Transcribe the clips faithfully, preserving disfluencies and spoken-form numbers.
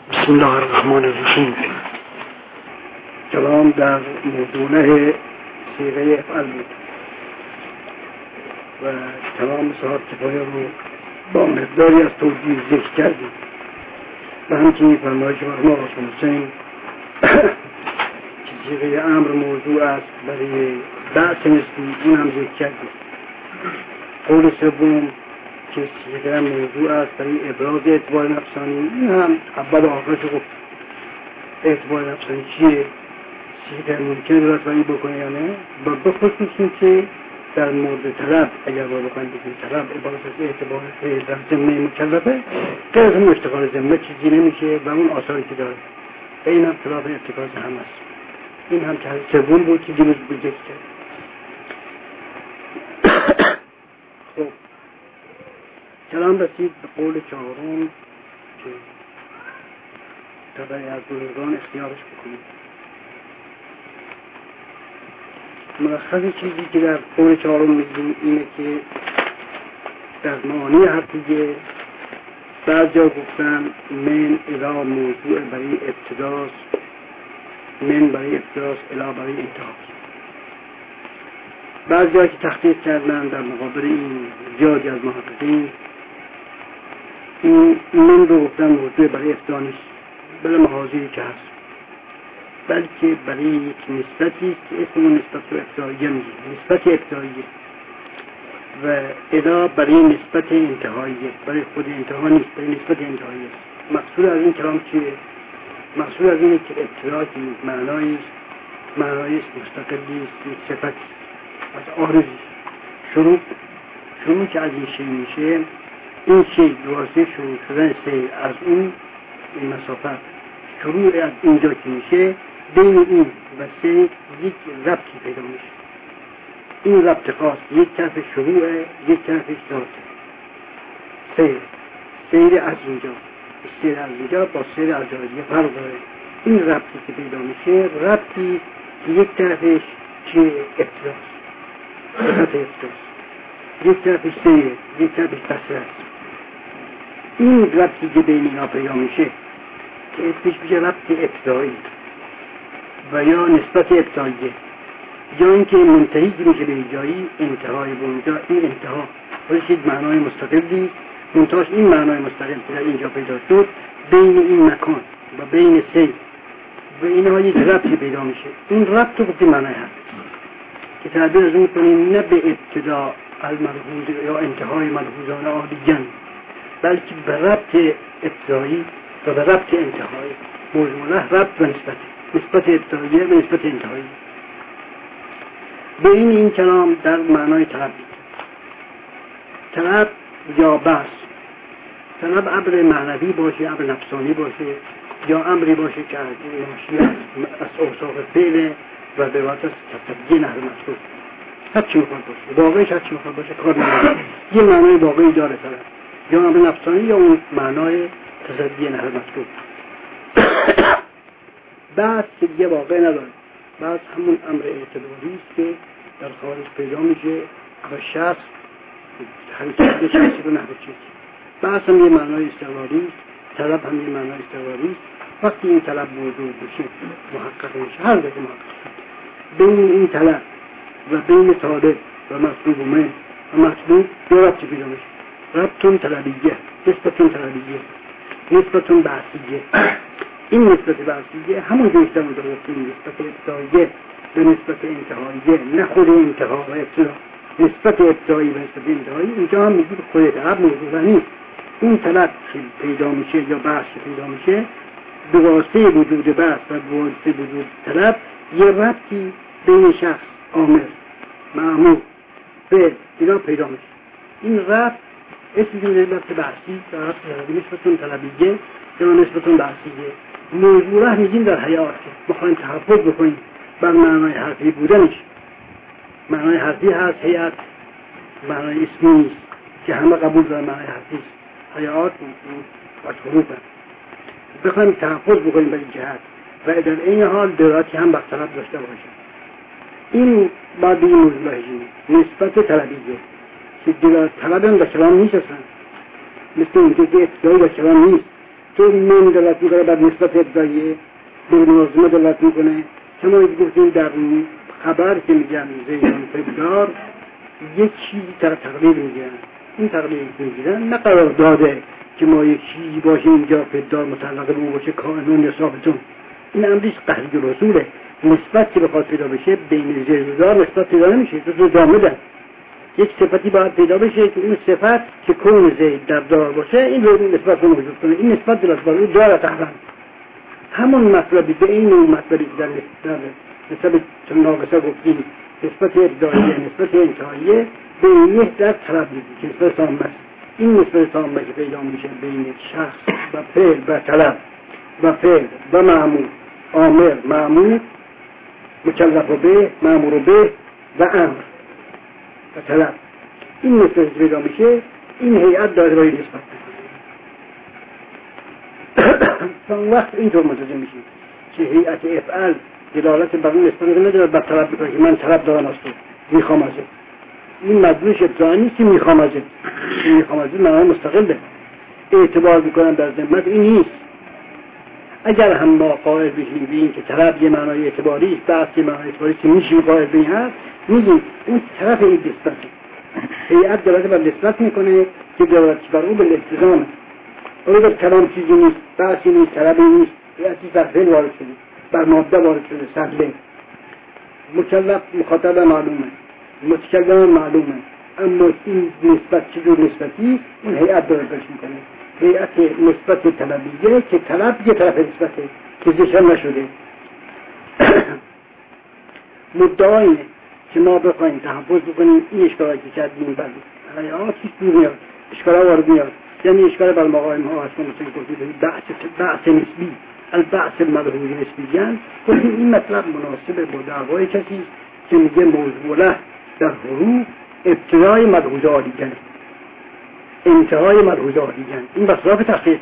بسم الله الرحمن الرحیم. کلام در موضوع صیغه افعل بود و کلام صاحب کفایه رو با مقداری از توضیح ذکر کردیم و همچنین فرمایش مرحوم آقا حسین که صیغه امر موضوع است برای بحث نسبی، این هم ذکر کردیم. قول سوم که صیغه موضوع است برای ابراز اعتبار نفسانی، این هم اول آخرش گفت. اعتبار نفسانی چیه؟ صیغه ممکنه رسوایی بکنه یا نه؟ و بخصوص این که در مورد طلب اگر با بخواهیم بکنیم طلب عبارت از اعتبار در ذمه مکلفه، غیر از اون افتقار ذمه چیزی نمیشه و اون آثاری که داره و این هم خلاف ارتکاز هم است. این هم که سوم بود که دیروز بود ذکر کرد. خب کلام رسید به قول چهارم که تبعی از بزرگان اختیارش بکنید. ملخص چیزی که در قول چهارم میگیم اینه که در معانی حرفیه بعض جا گفتن من الی موضوع برای ابتداست، من برای ابتداست، الی برای انتهاست. بعض جایی که تخطیط کردن در مقابل این زیادی از محققین این من رو گفتن موضوع برای ابتدا نیست، برای محاضری که هست، بلکه برای یک نسبتی که اسم اون نسبت رو ابتداییه میگه، نسبت ابتداییه، و ادا برای نسبت انتهاییه، برای خود انتها نیست، برای نسبت انتهاییه. مقصود از این کلام چیه؟ مقصود از اینه که ابتدا که معنایی است، معنایی است مستقلی است، یک صفتی از آرزی. شروع شروع که از این شی میشه، این شی دواسته شروع شدن سیر از اون این مسافت، شروع از اینجا که میشه بین این و سیر یک ربطی پیدا میشه. این ربط خاص یک طرف شروع، یک طرفش ذات سیر، سیر از اینجا، سیر از اینجا با سیر از جایی فرق داره. این ربطی که پیدا میشه ربطی که یک طرفش چه ابتداست، صفت ابتداست، یک طرفش سیر، یک طرفش بسر است. این ربطی که بین اینا پیدا میشه که اسمش میشه ربط ابتدایی و یا نسبت ابتداییه، یا اینکه منتهی که میشه به جایی انتهای به اونجا. این انتها خودش یک معنای مستقلی، منتهاش این معنای مستقل که در اینجا پیدا شد بین این مکان و بین سیر و اینها یک ربطی پیدا میشه. این ربط رو گفتیم معنای هست که تعبیر از اون میکنیم نه به ابتدا الملحوظ یا انتهای ملحوظان عالیان، بلکه به ربط ابتدایی و به ربط انتهایی. موضوع ربط و نسبت، نسبت ابتداییه و نسبت انتهایی. به این این کلام در معنای طلب، طلب یا بحث، طلب امر معنوی باشه، امر نفسانی باشه، یا امری باشه که ناشی از اوصاف فعل و به واسطه تصدیق نحو مذکور، هر چی میخواد باشه، واقعیش هر چی میخواد باشه کار نداره، یه معنای واقعی داره طلب، یا امر نفسانی یا اون معنای تصدیق نحو مذکور. بحث که دیگه واقع نداره، بحث همون امر اعتباری است که در خارج پیدا میشه و شخص حرکت شخصی رو نحو چیزی. بحث هم یه معنای استقلالی است، طلب هم یه معنای استقلالی است. وقتی این طلب موجود بشه محقق میشه، هر وقت محقق شد بین این طلب و بین طالب و مطلوب و من و مطلوب یه ربطی پیدا میشه. ربطون طلبیه، نسبتون طلبیه، نسبتون بحثیه. این نسبت بحثیه همون جوشتر اون داره گفتیم نسبت ابتداییه به نسبت انتهاییه، نه خود انتها و ابتدا، نسبت ابتدایی و نسبت انتهایی. اینجا هم میگید خود طلب موضوع نیست. این طلب که پیدا میشه یا بحث که پیدا میشه به واسطه وجود بحث و به واسطه وجود طلب یه ربطی بین شخص، عامل، مأمور، فعل اینا پیدا میشه. این ربط اسم نسبت بحثی یا ربط نسبتون طلبیه یا نسبتون بحثیه. موضوع میگیم در حیات بخوایم تحفظ بکنیم بر معنای حرفی بودنش. معنای حرفی هست حیات، معنای اسمی نیست که همه قبول دارن معنای حرفی است. حیات و حروف هست. بخوایم تحفظ بکنیم بر این جهت و در این حال دراتی هم برطرف داشته باشیم. این بعد به این موضوع هجیم نسبت طلبیه که درات طلب هم در کلام نیست اصلا، مثل اونجا که ابتدایی در کلام نیست که من دلالت میکنه بر نسبت ابتداییه، به منظمه دلالت میکنه. شما گفتیم در خبر که میگن زیدان پدار یک چیزی تر تقلیل میگن، این تقلیل میگیرن نه قرار داده که ما یک چیزی باشه اینجا پدار متعلق به اون باشه کائنون یا ثابتون. این امریش قهری رسوله. نسبت که بخواد پیدا بشه بین زیدار نسبت پیدا نمیشه، تو دامه ده. یک صفتی باید پیدا بشه که این صفت که کون زید در دار باشه این رو نسبت رو موجود کنه. این نسبت دلالت بر اون داره تقریبا همون مطلبی به این اون مطلبی در نسبت چون ناقصه گفتیم نسبت ابتداییه نسبت انتهاییه به این در طلب میگه که نسبت تامه است. این نسبت تامه که پیدا میشه بین شخص و فعل و طلب و فعل و معمول، آمر، معمول، مکلف به، مأمور به و امر و طلب، این نسبت پیدا میشه. این هیئت داره برای نسبت تا اون وقت اینطور متوجه میشیم که هیئت افعال دلالت بر اون نسبت نداره بر طلب میکنه که من طلب دارم از تو، میخوام ازت. این مدلولش ابتدایی نیست که میخوام ازت، این میخوام ازت معنی مستقله، اعتبار میکنم در ذمت این نیست. اگر هم ما قائل بشیم به این که طلب یه معنای اعتباری است، بحث یه معنای اعتباری است که میشیم قائل به این هست، میگیم اون طرف این نسبته. هیئت دلالت بر نسبت میکنه که دلالت بر اون به التزامه. اگر کلام چیزی نیست، بحثی نیست، طلبی نیست، هیئتی بر فعل وارد شده، بر ماده وارد شده، سبله. مکلف مخاطب معلومه، متکلم معلومه، اما این نسبت چجور نسبتی اون هیئت داره برش میکنه. هیئت نسبت طلبیه که طلب یه طرف نسبته که ذکر نشده. مدعا اینه که ما بخوایم تحفظ بکنیم این اشکالاتی که کردیم بر آیات چیز دور میاد، اشکالا وارد میاد، یعنی اشکال بر مقایم ها هست. مثلا گفتیم بحث بحث نسبی، البحث الملحوظ نسبیان، گفتیم این مطلب مناسب با دعوای کسی که میگه موضوع در حروف ابتدای ملحوظه آلیگن انتهای ملحوظه آلیگن، این بسراف تحقیقه.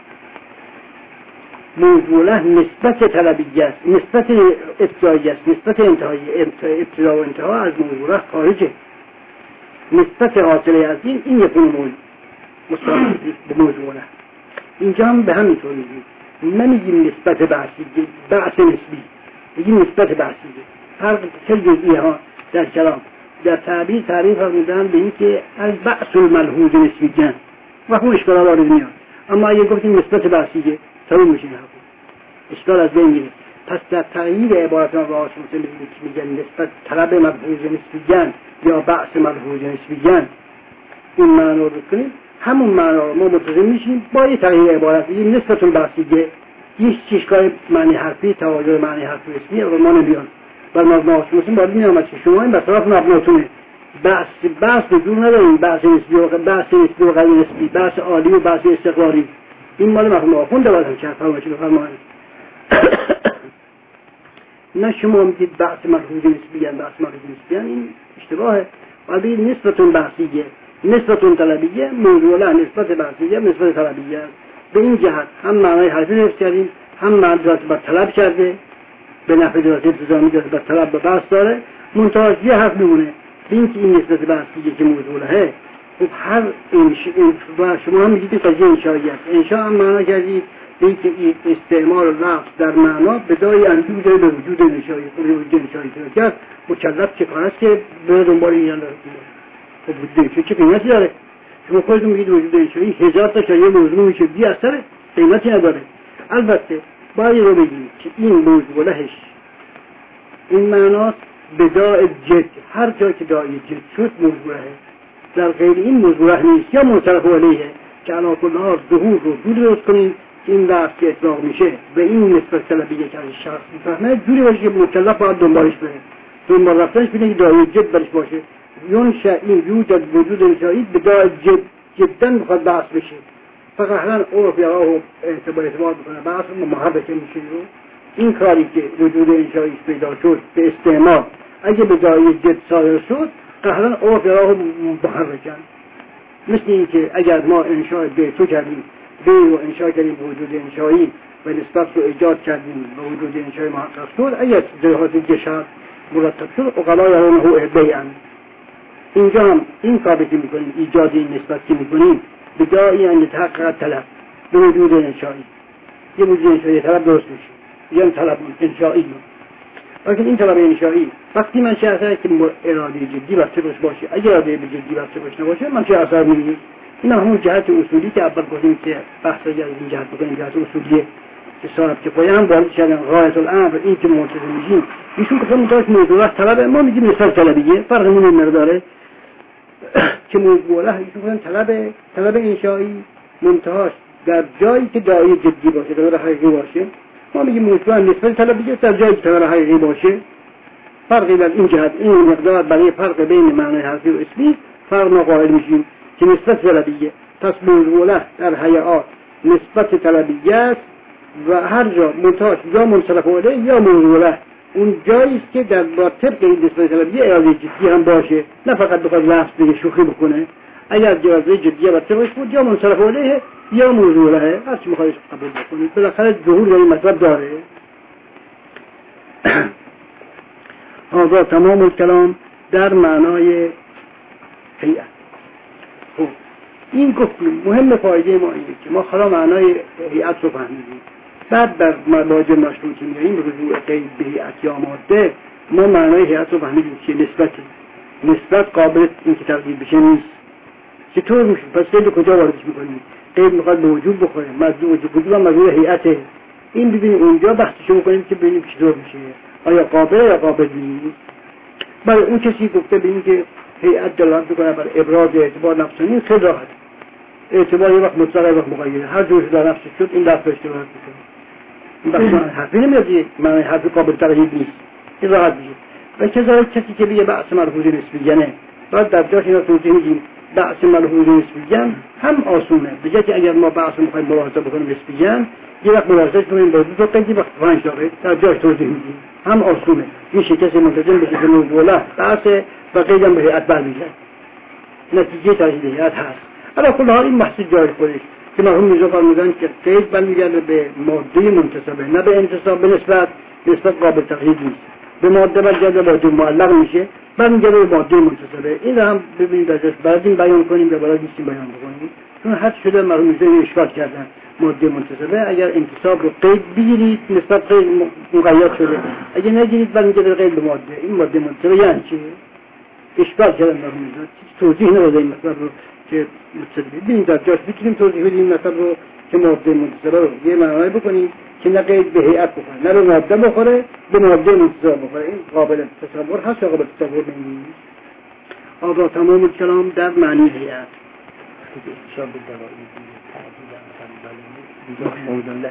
موضوع نسبت طلبیه است، نسبت ابتدایی است، نسبت انتهایی، ابتدا و انتها از موضوع خارجه. نسبت حاصله از این این یک موضوع مستقیم به موضوع. اینجا هم به همین طور میگیم، نمیگیم نسبت بحثی، بحث نسبی، میگیم نسبت بحثی. فرق خیلی جزئی ها در کلام در تعبیر تعریف فرمودن به این که البعث الملحوظ نسبیاً و خون اشکال وارد میاد. اما اگه گفتیم نسبت بحثیه تموم میشه، اشکال از بین میره. پس در تغییر عبارت ما با آسمون میگن نسبت طلب ملحوظ نسبیاً یا بحث ملحوظ نسبیاً، این معنی رو بکنیم همون معنا رو ما متوجه میشیم با یه تغییر عبارت. این نسبت بحثیه یک چیزکای معنی حرفی تواجد معنی حرفی اسمی رو ما نمیان بر مبنا آسمون باید میامد که شما این بطرف مبناتونه بحث بحث دور نداریم، بحث نسبی و بحث نسبی و غیر نسبی، بحث عالی و بحث استقراری، این مال مفهوم آخونده باید هم کرد فرمایشی بفرمایید. نه شما میگید بحث ملحوظ نسبیان، بحث ملحوظ نسبیان، این اشتباهه. باید نسبتون بحثیه، نسبتون طلبیه، موضوع نسبت بحثیه، نسبت طلبیه. به این جهت هم معنای حرفی نفس کردیم، هم معنی دلالت بر طلب کرده به نفع دلالت التزامی دلالت بر طلب به بحث داره. منتهاش یه حرف میمونه این که این نسبت بحثیه که موضوعه. خب هر انشاء شما هم میگید قضیه انشایی است، انشاء هم معنا کردید این که استعمال لفظ در معنا بدای اندوه داره به وجود انشایی، وجود انشایی کرد مکلف چه کار است که به دنبال این داره. خب وجود انشایی چه قیمتی داره؟ شما خودتون میگید وجود انشایی هزار تا شایعه موضوع میشه بی اثره، قیمتی نداره. البته باید رو بگیم که این موضوع لهش این معناست بداء جد، هر جا که داعی جد شد موضوعه، در غیر این موضوعه نیست یا منصرف علیه که علا کل حال ظهور رو جوری درست کنیم که این لفظ که اطلاق میشه به این نسبت طلبیه که از شخص میفهمه جوری باشه که مکلف باید دنبالش بره، دنبال رفتنش بینه که داعی جد برش باشه. یون شاین یوجد وجود انشایی بداء جد، جدا میخواد بحث بشه، فقط هران عرف یا راه اعتبار اعتبار بکنه بحث محرکه میشه. رو این کاری که وجود انشاییش پیدا شد به استعمال اگه به جای جد صادر شد قهران عرف یا راه محرکن. مثل این که اگر ما انشاء به تو کردیم به رو انشاء کردیم به وجود انشایی و نسبت رو ایجاد کردیم به وجود انشای محقق شد، اگر جهات جشن مرتب شد اقلا یرونه بیعن. اینجا هم این ثابت میکنیم ایجاد این نسبت که میکنیم به جایی ان تحقق طلب به وجود انشایی. یه وجود انشایی طلب درست میشه، یه طلب انشایی. لیکن این طلب انشایی وقتی من چه اثری که اراده جدی بسته روش باشه، اگر اراده به جدی بسته روش نباشه من چه اثر می‌بینم؟ این همون جهت اصولی که اول گفتیم که بحث از این جهت بکنیم، جهت اصولیه که صاحب که پایه هم وارد شدن غایت الامر این که منتظر میشیم ایشون که متوجه موضوع طلب ما میگیم مثال طلبیه فرقمون این مقداره که موضوع ایشون طلب طلب انشایی منتهاش در جایی که دعای جدی باشه، دعای حقیقی باشه، ما میگیم موضوع نسبت طلبیه در جایی که دعای حقیقی باشه. فرقی در این جهت این مقدار برای فرق بین معنای حرفی و اسمی فرق ما قائل میشیم که نسبت طلبیه. پس موضوع در حیات نسبت طلبیه است و هر جا منتهاش یا منصرف الیه یا موضوع اون جایی است که در با طبق این نسبت طلبیه اراده جدی هم باشه، نه فقط بخواد لفظ بگه شوخی بکنه. اگر اراده جدیه و طبقش بود یا منصرف الیه یا موضوع هر چی میخواهش قبول بکنید، بالاخره ظهور در این مطلب داره. هذا تمام الکلام در معنای هیئت. خب این گفتیم مهم فایده ما اینه که ما حالا معنای هیئت رو فهمیدیم، بعد در مباحث مشروط که میگیم رجوع قید به هیئت یا ماده ما معنای هیئت رو فهمیدیم که نسبتی نسبت قابل این که تغییر بشه نیست. چطور میشه؟ پس قید کجا واردش میکنیم؟ قید میخواد به وجود بخوره، مجموع وجود و مجموع هیئته. این ببینیم اونجا بحثشو بکنیم که ببینیم چطور میشه، آیا قابل یا قابل نیست. برای اون کسی گفته ببینیم که هیئت دلالت میکنه بر ابراز اعتبار نفسانی، خیلی راحت. اعتبار یه وقت مطلق یه وقت مقیده، هر جور در نفسش شد این دفعه اشتباهات میکنه. این بخش حرفی نمیاد، معنی حرفی قابل تغییر نیست، این راحت میشه. و کذالک کسی که بگه بحث ملحوظ نسبیه، بعد در جاش اینا توضیح میدیم بحث ملحوظ نسبیه هم آسونه. بگه که اگر ما بحث میخوایم ملاحظه بکنیم نسبیه، یه وقت ملاحظهش کنیم با دو تا قیدی وقت پنج دقیقه در جاش توضیح میدیم، هم آسونه. میشه کسی منتظم بشه که موضوع بحث و قیدم به هیئت برمیگرد، نتیجه تغییر هیئت هست. حالا کل حال این بحث جای خودش که مرحوم میرزا فرمودن که قید برمیگرده به ماده منتسبه، نه به انتصاب، به نسبت نسبت قابل تغییر نیست. به ماده برگرده ماده معلق میشه، برمیگرده به ماده منتسبه. این هم ببینید ازش بعد این بیان کنیم یا باید نیستیم بیان بکنیم، چون حد شده مرحوم میرزا اشکال کردن. ماده منتسبه اگر انتصاب رو قید بگیرید نسبت قید مقید شده، اگر نگیرید برمیگرده قید به ماده. این ماده منتسبه یعنی چی؟ اشکال کردن مرحوم میرزا، توضیح نمیده این مطلب رو که متصل ببینیم در جاش میتونیم توضیح بدیم این مطلب رو که ماده منتسبه رو یه معنی بکنیم که نه قید به هیئت بخوره، نه به ماده بخوره، به ماده منتسبه بخوره. این قابل تصور هست یا قابل تصور نیست؟ آقا تمام الکلام در معنی هیئت. شاب الدوائي موضوع لا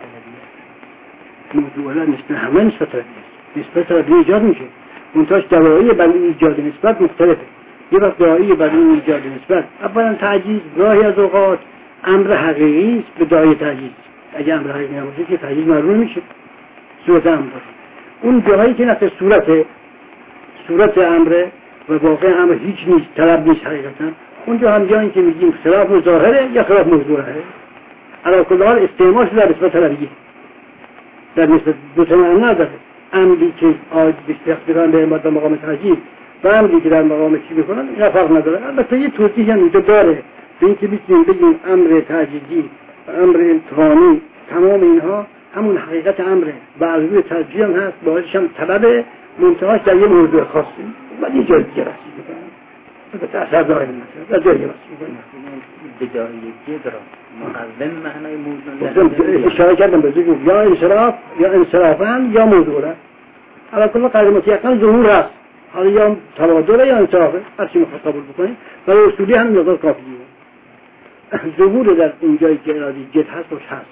موضوع لا نسبت همه نسبت نسبت را ایجاد میشه. منتهاش دوایی برای ایجاد نسبت مختلفه. یه وقت دعایی برای ایجاد نسبت اولا تعجیز گاهی از اوقات امر حقیقی است به دعای تعجیز. اگه امر حقیقی نباشه که تعجیز معلوم میشه، صورت امر باشه. اون جایی که نفس صورت صورت امر و واقع امر هیچ نیست، طلب نیست حقیقتا، اونجا هم جایی که میگیم خلاف ظاهره یا خلاف موضوعه. علی کل حال استعمالش در نسبت طلبیه، در نسبت دو تا معنی نداره. امری که آج بستخدران به ماده مقام تعجیز و امری که در مقام چی میکنن این فرق نداره. البته یه توضیح هم اینجا داره به اینکه میتونیم بگیم امر تعجیزی و امر اتهامی تمام اینها همون حقیقت امره و عرضه تعجیز هم هست، باعثش هم طلب منتهاش در یه موضوع خاصی ولی یه جای دیگه رسید میکنن. البته اثر داره مثلا در جای دیگه رسید میکنن بدایه جدرا مقوم معنای موضوع اشاره کردم به زوج یا انصراف یا انصرافن یا موضوعه. حالا کل قدر مطلقاً ظهور هست، حالا یا تبادل یا انصرافه، هر چی میخواد قبول بکنید ولی اصولی هم مقدار کافیه. ظهور در این جایی که ارادی جد هست روش هست.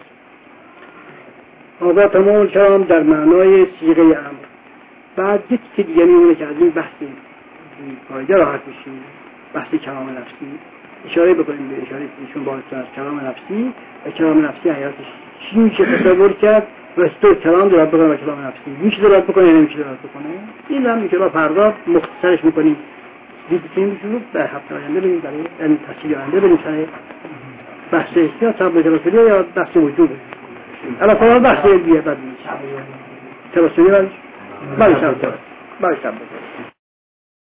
آقا تمام کلام در معنای صیغه امر. بعد یک که دیگه میمونه که از این بحث فایده راحت بشیم، بحث کلام نفسی اشاره بکنیم به اشاره ایشون باعث از کلام نفسی و کلام نفسی حیاتش چی میشه تصور کرد و استور کلام دارد بکنه و کلام نفسی میشه دارد بکنه یا نمیشه دارد بکنه. این هم میشه را فردا مختصرش میکنیم دیدیم شروع به هفته آینده بریم برای این تفصیل آینده بریم سر بحث یا طبع تراسلی یا بحث وجود اما کنال بحث بیه بعد میشه تراسلی برش برش هم برش هم